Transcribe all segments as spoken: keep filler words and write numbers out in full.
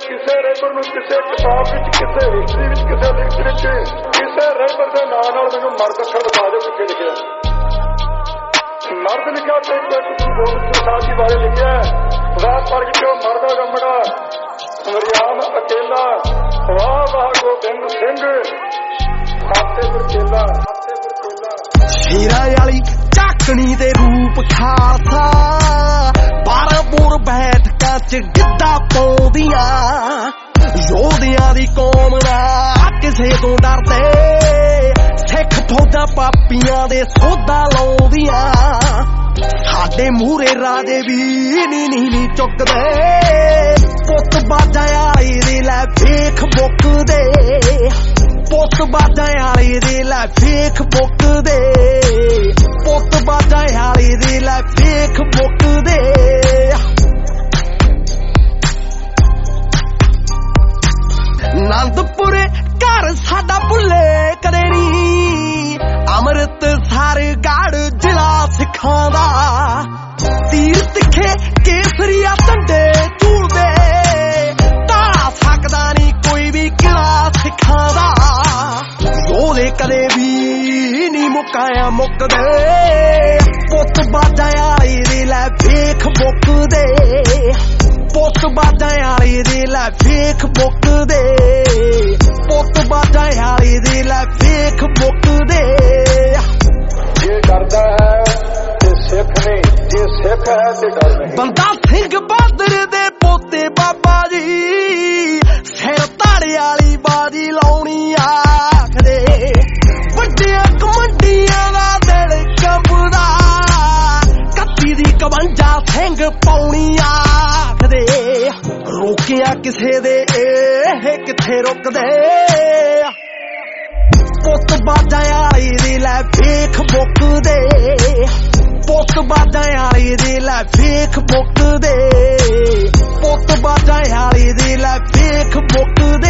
ਕਿਸੇ ਰੈਪਰ ਨੂੰ ਕਿਸੇ ਕਿਤਾਬ ਵਿੱਚ ਕਿਸੇ ਹਿਸਟਰੀ ਵਿੱਚ ਕਿਸੇ ਲਿਖਤ ਵਿੱਚ ਕਿਸੇ ਰੈਪਰ ਦੇ ਨਾਂ ਨਾਲ ਮੈਨੂੰ ਮਰਦ ਅੱਖਰ ਦਿਖਾ ਦਿਓ ਕਿੱਥੇ ਲਿਖਿਆ ਮਰਦ ਲਿਖਿਆ ਤੇ ਗੁਰੂ ਗੋਬਿੰਦ ਸਿੰਘ ਸਾਹਿਬ ਜੀ ਬਾਰੇ ਲਿਖਿਆ ਵਾਹ ਪੜ੍ਹ ਕੇ ਮਰਦਾ ਗੰਮੜਾ ਮਰਿਆਮ ਅਕੇਲਾ ਵਾਹ ਵਾਹ ਗੋਬਿੰਦ ਸਿੰਘ ਖਾਤੇ ਪਰ ਚੇਲਾ ਖਾਤੇ ਪਰ ਚੇਲਾ ਸ਼ੇਰਾਂ ਵਾਲੀ ਝਾਕਣੀ ਦੇ ਰੂਪ ਖਾਲਸਾ ਬਾਰਾਂ ਬੋਰ ਬੈਠਕਾਂ ਚ ਗਿੱਧਾ ਪਾਉਂਦੀਆਂ ਯੋਧਿਆਂ ਦੀ ਕੌਮ ਨਾ ਕਿਸੇ ਤੋਂ ਡਰਦੇ ਸਿੱਖ ਫੌਜਾਂ ਪਾਪੀਆਂ ਦੇ ਸੋਧਾ ਲਾਉਂਦੀਆਂ ਸਾਡੇ ਮੂਹਰੇ ਰਾਜੇ ਵੀ ਨੀ ਨੀ ਨੀ ਚੁੱਕਦੇ ਪੁੱਤ ਬਾਜਾਂ ਵਾਲੀ ਦੇ ਲੈ ਵੇਖ ਮੁੱਕਦੇ ਪੁੱਤ ਬਾਜਾਂ ਵਾਲੀ ਦੇ ਲੈ ਵੇਖ ਮੁੱਕਦੇ ਪੁੱਤ ਬਾਜਾਂ ਵਾਲੀ ਦੇ ਲੈ ਵੇਖ ਮੁੱਕਦੇ ਆਨੰਦਪੁਰ ਘਰ ਸਾਡਾ ਭੁੱਲੇ ਕਦੇ ਨੀ ਅੰਮ੍ਰਿਤਸਰ ਗੜ੍ਹ ਜ਼ਿਲ੍ਹਾ ਸਿੱਖਾਂ ਦਾ ਤੀਰ ਤਿੱਖੇ ਕੇਸਰੀਆ ਝੰਡੇ ਝੂਲਦੇ ਢਾਹ ਸਕਦਾ ਨੀ ਕੋਈ ਵੀ ਕਿਲਾ ਸਿੱਖਾਂ ਦਾ ਉਹਦੇ ਕਦੇ ਵੀ ਨੀ ਮੁਕਾਇਆ ਮੁੱਕਦੇ ਪੁੱਤ ਬਾਜਾਂ ਵਾਲੀ ਦੇ ਲੈ ਵੇਖ ਮੁੱਕਦੇ ਪੁੱਤ ਬਾਜਾਂ ਵਾਲੀ ਦੇ ਲੈ ਵੇਖ ਮੁੱਕਦੇ ਪੁੱਤ ਬਾਜਾਂ ਵਾਲੀ ਦੇ ਲੈ ਵੇਖ ਮੁੱਕਦੇ ਜੇ ਡਰਦਾ ਹੈ ਤੇ ਸਿੱਖ ਨਹੀਂ ਜੇ ਸਿੱਖ ਹੈ ਤੇ ਡਰ ਨਹੀਂ ਬੰਦਾ ਸਿੰਘ ਬਹਾਦਰ ਦੇ ਪੋਤੇ ਬਾਬਾ ਜੀ ਸਿਰ ਧਾੜੇ ਵਾਲੀ ਬਾਜੀ ਲਾਉਣੀ ਆਖਦੇ ਵੱਡਿਆਂ ਕਮੰਡੀਆਂ ਦਾ ਦਿਲ ਕੰਬਦਾ ਕੱਤੀ ਦੀ ਕਵੰਜਾ ਸਿੰਘ ਪਾਉਣੀ ਆਖਦੇ ਰੋਕਿਆ ਕਿਸੇ ਦੇ ਇਹ ਕਿੱਥੇ ਰੁਕਦੇ ਪੁੱਤ ਬਾਜਾਂ ਵਾਲੀ ਦੇ ਲੈ ਵੇਖ ਮੁੱਕਦੇ ਪੁੱਤ ਬਾਜਾਂ ਵਾਲੀ ਦੇ ਲੈ ਵੇਖ ਮੁੱਕਦੇ ਪੁੱਤ ਬਾਜਾਂ ਵਾਲੀ ਦੇ ਲੈ ਵੇਖ ਮੁੱਕਦੇ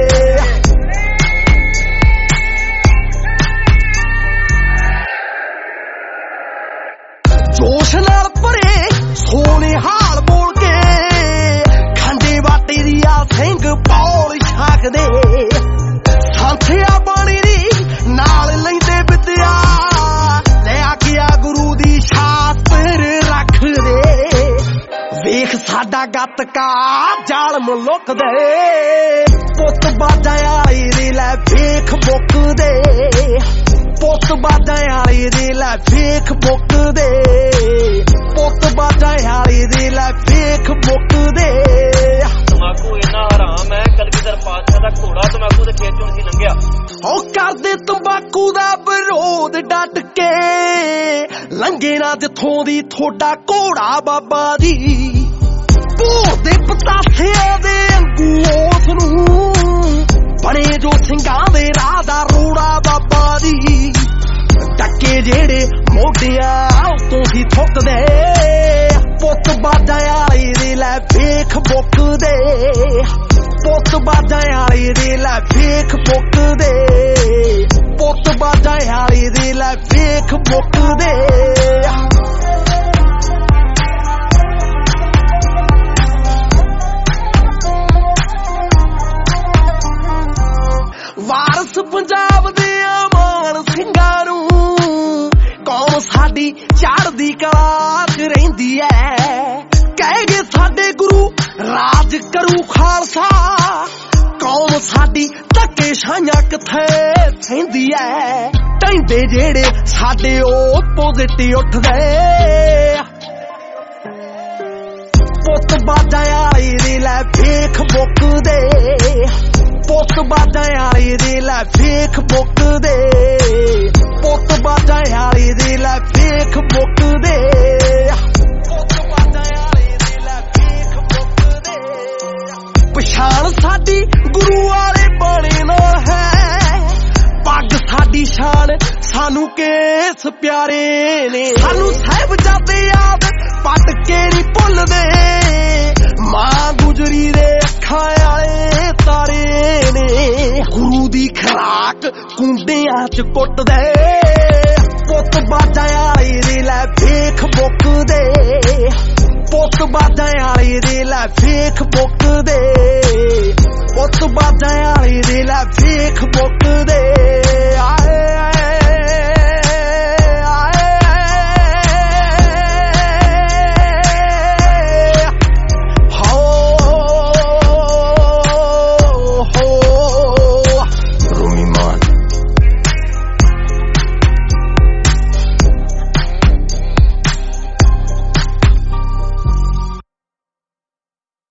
ਜੋਸ਼ ਨਾਲ ਭਰੇ ਸੋਨੇ ਹਾਲ ਬੋਲ ਕੇ ਖੰਡੇ ਵਾਟੇ ਦੀ ਆ ਸਿੰਘ ਪੌਲ ਛਾਕਦੇ ਸੰਥਿਆ ਬਾਣੀ ਦੀ ਨਾਲ ਲੈਂਦੇ ਵਿਦਿਆ ਲੈ ਆ ਗਿਆ ਗੁਰੂ ਦੀ ਸ਼ਾਸਤਰ ਰੱਖਦੇ ਵੇਖ ਸਾਡਾ ਗੱਤਕਾ ਜ਼ਾਲਮ ਲੁਕਦੇ ਪੁੱਤ ਬਾਜਾਂ ਵਾਲੀ ਦੇ ਲੈ ਵੇਖ ਮੁੱਕਦੇ ਪੁੱਤ ਬਾਜਾਂ ਵਾਲੀ ਦੇ ਲੈ ਵੇਖ ਮੁੱਕਦੇ ਪੁੱਤ ਬਾਜਾਂ ਵਾਲੀ ਦੇ ਲੈ ਵੇਖ ਮੁੱਕਦੇ ਤਮਾਕੂ ਇੰਨਾ ਹਰਾਮ ਹੈ ਕਲਗੀਧਰ ਪਾਤਸ਼ਾਹ ਦਾ ਘੋੜਾ ਤਮਾਕੂ ਦੇ ਖੇਤ ਚੋਂ ਨਹੀਂ ਲੰਘਿਆ ਉਹ ਕਰਦੇ ਤੰਬਾਕੂ ਦਾ ਵਿਰੋਧ ਡਟ ਕੇ ਲੰਘੇ ਨਾ ਜਿੱਥੋਂ ਦੀ ਥੋੜਾ ਘੋੜਾ ਬਾਬਾ ਜੀ ਭੋਰ ਦੇ ਪਤਾਸਿਆਂ ਦੇ ਅੰਗੂ ਉਸ ਨੂੰ ਬਣੇ ਜੋ ਸਿੰਘਾਂ ਦੇ ਰਾਹ ਦਾ ਰੋੜਾ ਬਾਬਾ ਜੀ ਟੱਕੇ ਜਿਹੜੇ ਮੋਢਿਆਂ ਉਤੋਂ ਹੀ ਥੁੱਕਦੇ ਪੁੱਤ ਬਾਜਾਂ ਵਾਲੀ ਦੇ ਲੈ ਵੇਖ ਮੁੱਕਦੇ ਪੁੱਤ ਬਾਜਾਂ ਵਾਲੀ ਦੇ ਲੈ ਵੇਖ ਮੁੱਕਦੇ ਪੁੱਤ ਬਾਜਾਂ ਵਾਲੀ ਦੇ ਲੈ ਵੇਖ ਮੁੱਕਦੇ ਵਾਰਸ ਪੰਜਾਬ ਦੇ ਮਾਣ ਸਿੰਘਾਂ ਨੂੰ ਕੌਮ ਸਾਡੀ ਚੜ੍ਹਦੀ ਕਲਾ ਚ ਰਹਿੰਦੀ ਐ ਕਹਿ ਗਏ ਸਾਡੇ ਗੁਰੂ ਰਾਜ ਕਰੂ ਖਾਲਸਾ ਕੌਮ ਸਾਡੀ ਧੱਕੇ ਛਾਈਆਂ ਕਿੱਥੇ ਸਹਿੰਦੀ ਐ ਟੈਂਦੇ ਜਿਹੜੇ ਸਾਡੇ ਓਪੋਜ਼ਿਟ ਉੱਠਦੇ ਪੁੱਤ ਬਾਜਾਂ ਵਾਲੀ ਦੇ ਲੈ ਵੇਖ ਮੁੱਕਦੇ ਪੁੱਤ ਬਾਜਾਂ ਵਾਲੀ ਦੇ ਲੈ ਵੇਖ ਮੁੱਕਦੇ ਪੁੱਤ ਬਾਜਾਂ ਵਾਲੀ ਦੇ ਲੈ ਵੇਖ ਮੁੱਕਦੇ ਪੁੱਤ ਬਾਜਾਂ ਵਾਲੀ ਦੇ ਲੈ ਵੇਖ ਮੁੱਕਦੇ ਪਛਾਣ ਸਾਡੀ ਗੁਰੂ ਵਾਲੇ ਬਾਣੇ ਨਾਲ ਹੈ ਪੱਗ ਸਾਡੀ ਸ਼ਾਨ ਸਾਨੂੰ ਕੇਸ ਪਿਆਰੇ ਨੇ ਸਾਨੂੰ ਸਾਹਿਬਜ਼ਾਦੇ ਯਾਦ ਪੱਟ ਕੇ ਨਹੀਂ ਭੁੱਲਦੇ ਮਾਂ ਗੁਜਰੀ ਦੇ ਅੱਖਾਂ ਵਾਲੇ ਤਾਰੇ ਨੇ ਗੁਰੂ ਦੀ ਖਰਾਕ ਕੁੰਡਿਆਂ ਚ ਕੁੱਟਦੇ ਪੁੱਤ ਬਾਜਾਂ ਵਾਲੀ ਦੇ ਲੈ ਵੇਖ ਮੁੱਕਦੇ ਪੁੱਤ ਬਾਜਾਂ ਵਾਲੀ ਦੇ ਲੈ ਵੇਖ ਮੁੱਕਦੇ ਪੁੱਤ ਬਾਜਾਂ ਵਾਲੀ ਦੀ ਲੈ ਵੇਖ ਮੁੱਕਦੇ